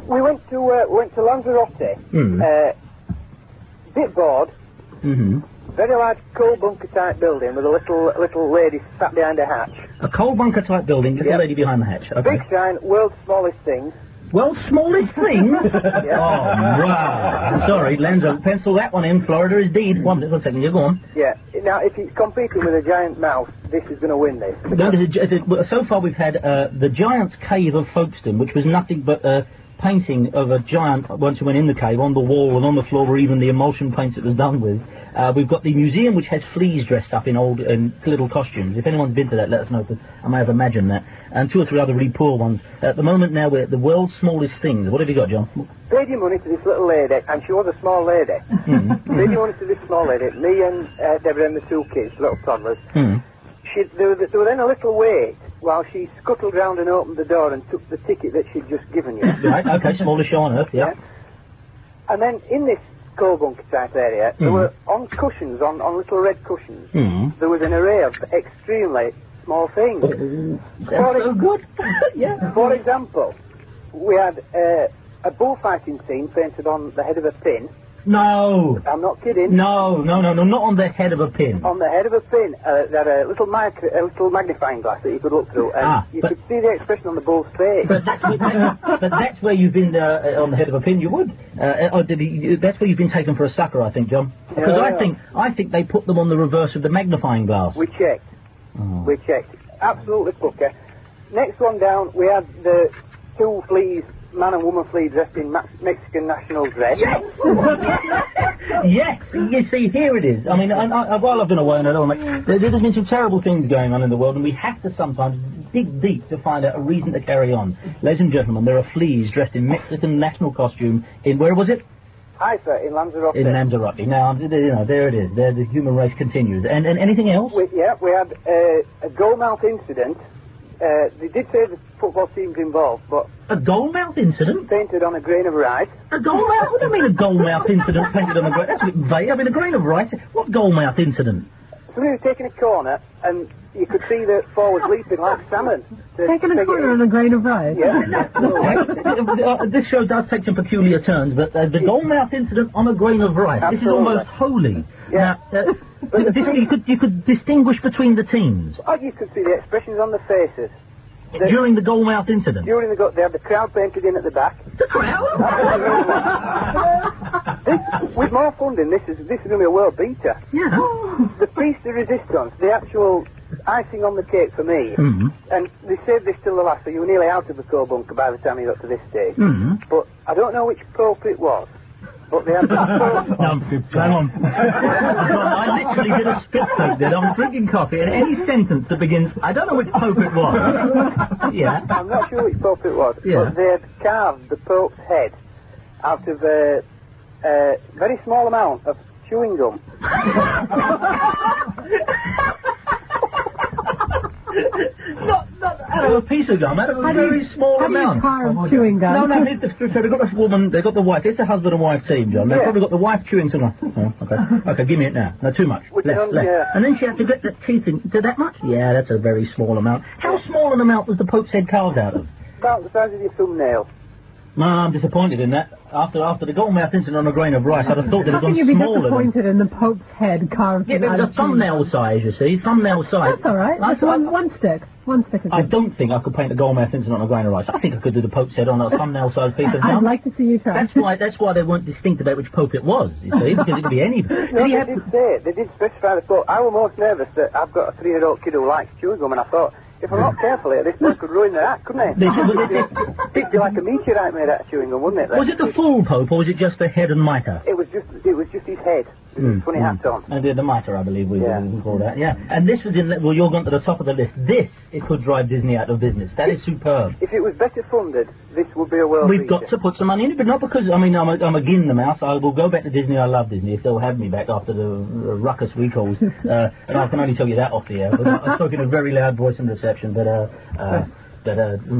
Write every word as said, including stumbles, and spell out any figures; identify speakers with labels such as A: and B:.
A: we went to uh, went to Lanzarote.
B: Mm.
A: Uh, bit bored.
B: Mm-hmm.
A: Very large coal bunker type building with a little little lady sat behind a hatch.
B: A coal bunker type building, little
A: Yep.
B: lady behind the hatch. Okay.
A: Big sign, world's smallest thing.
B: World's smallest things?
A: Yeah.
B: Oh, wow. Sorry, Lenzo, pencil that one in. Florida is deed. One, one second, you go on.
A: Yeah. Now, if it's competing with a giant mouse, this is going to win this.
B: No, there's a, there's a, well, so far we've had uh, the Giant's Cave of Folkestone, which was nothing but a painting of a giant once you went in the cave, on the wall and on the floor, or even the emulsion paints it was done with. Uh, we've got the museum, which has fleas dressed up in old in little costumes. If anyone's been to that, let us know, because I may have imagined that. And two or three other really poor ones. At the moment now, we're at the world's smallest things. What have you got, John?
A: Paid your money to this little lady, and she was a small lady.
B: Mm-hmm.
A: Paid your money to this small lady. Me and uh, Deborah and the two kids, little toddlers.
B: Mm.
A: She, there, was, there was then a little wait while she scuttled round and opened the door and took the ticket that she'd just given you.
B: Right, okay, smallest show on earth, yeah.
A: Yeah. And then in this coal bunker type area, there
B: Mm.
A: were on cushions, on, on little red cushions,
B: Mm.
A: there was an array of extremely small things.
B: That's
A: For
B: so
A: ex-
B: good. Yeah.
A: For example, we had uh, a bullfighting scene painted on the head of a pin.
B: No.
A: I'm not kidding.
B: No, no, no, no, not on the head of a pin.
A: On the head of a pin, uh, there had a little mic- a little magnifying glass that you could look through, and
B: Ah,
A: you
B: but-
A: could see the expression on the bull's face.
B: But that's, where, that, but that's where you've been uh, on the head of a pin. You would. Uh, or did he, that's where you've been taken for a sucker, I think, John. Because
A: Yeah,
B: I
A: yeah.
B: think I think they put them on the reverse of the magnifying glass.
A: We checked.
B: Oh.
A: We checked. Absolutely pucker. Next one down, we had the two fleas, man and woman flea dressed in Ma- Mexican national dress.
B: Yes! Yes! You see, here it is. I mean, I, I, while I've been away and I don't make, there, there's been some terrible things going on in the world, and we have to sometimes dig deep to find out a reason to carry on. Ladies and gentlemen, there are fleas dressed in Mexican national costume in, where was it?
A: Haifa in Lanzarote.
B: In Lanzarote. Now, you know, there it is. There the human race continues. And, and anything else?
A: We, yeah, we had uh, a goalmouth incident. Uh, they did say the football team's involved, but
B: A goalmouth incident?
A: painted on a grain of rice.
B: A goalmouth? What do you mean a goalmouth incident painted on a grain? That's a bit vague. I mean, a grain of rice. What goalmouth incident?
A: Somebody was taking a corner, and you could see the forwards leaping like salmon. to
C: Taking a
A: take it
C: corner
A: in.
C: on a grain of rice.
A: Yeah.
B: uh, this show does take some peculiar turns, but uh, the goalmouth incident on a grain of rice. This is
A: Absolutely.
B: almost holy.
A: Yeah.
B: Now, uh, this, you, could, you could distinguish between the teams
A: Oh, you could see the expressions on the faces. The-
B: during the goalmouth incident.
A: During the go- they had the crowd painted in at the back.
B: The crowd?
A: This, with more funding, this is this is going to be a world beater.
B: Yeah.
A: The piece de resistance, the actual icing on the cake for me,
B: Mhm.
A: and they saved this till the last, so you were nearly out of the coal bunker by the time you got to this stage.
B: Mhm.
A: But I don't know which pope it was, but they had the pope.
B: No, hang on. I literally did a spit take there. I'm drinking coffee, and any sentence that begins, I don't know which pope it was. Yeah.
A: I'm not sure which pope it was,
B: Yeah.
A: but they had carved the pope's head out of a, a very small amount of chewing gum.
B: Not, not out of a piece of gum, out of a
C: How do
B: very
C: you-
B: small
C: how do you
B: amount.
C: carve chewing gum?
B: No, no, it's the, so they've got this woman, they've got the wife, it's a husband and wife team, John. They've
A: Yeah.
B: probably got the wife chewing some. Oh, okay. Okay, give me it now. No, too much.
A: Which
B: Less,
A: one,
B: less.
A: yeah.
B: And then she had to get the teeth in. To that much? Yeah, that's a very small amount. How small an amount was the Pope's head carved out of?
A: About the size of your thumbnail.
B: No, I'm disappointed in that. After after the goalmouth incident on a grain of rice, I'd have thought they'd
C: How
B: have gone
C: can you be
B: smaller. Than...
C: disappointed in the Pope's head carved
B: Yeah,
C: in
B: but
C: out
B: it
C: of
B: was a thumbnail size, you see. Thumbnail size.
C: That's all right.
B: I,
C: That's one, one stick. One stick is
B: I
C: good.
B: don't think I could paint a goalmouth incident on a grain of rice. I think I could do the Pope's head on a thumbnail size piece of
C: I'd
B: gum.
C: like to see you try.
B: That's why that's why they weren't distinct about which Pope it was, you see, because it could be any.
A: No,
B: Did he
A: they
B: have...
A: did say it. They did specify the pope. I was most nervous that I've got a three-year-old kid who likes chewing gum, and I thought, if I'm not careful here, this boy could ruin their act, couldn't he?
B: They said- well, they-
A: It'd be like a meteorite made out of chewing gum, wouldn't it?
B: Was it the full Pope, or was it just the head and mitre?
A: It was just, it was just his head. With his funny hat on.
B: And the, the mitre, I believe we
A: Yeah.
B: we call that, yeah. And this was in, well, you're going to the top of the list. This, it could drive Disney out of business. That is superb.
A: If it was better funded, this would be a world
B: We've
A: beater.
B: got to put some money in it, but not because, I mean, I'm, a, I'm again the mouse. I will go back to Disney. I love Disney. If they'll have me back after the uh, ruckus recalls. Uh, and I can only tell you that off the air. But I spoke in a very loud voice in reception, but, uh, uh, but, uh,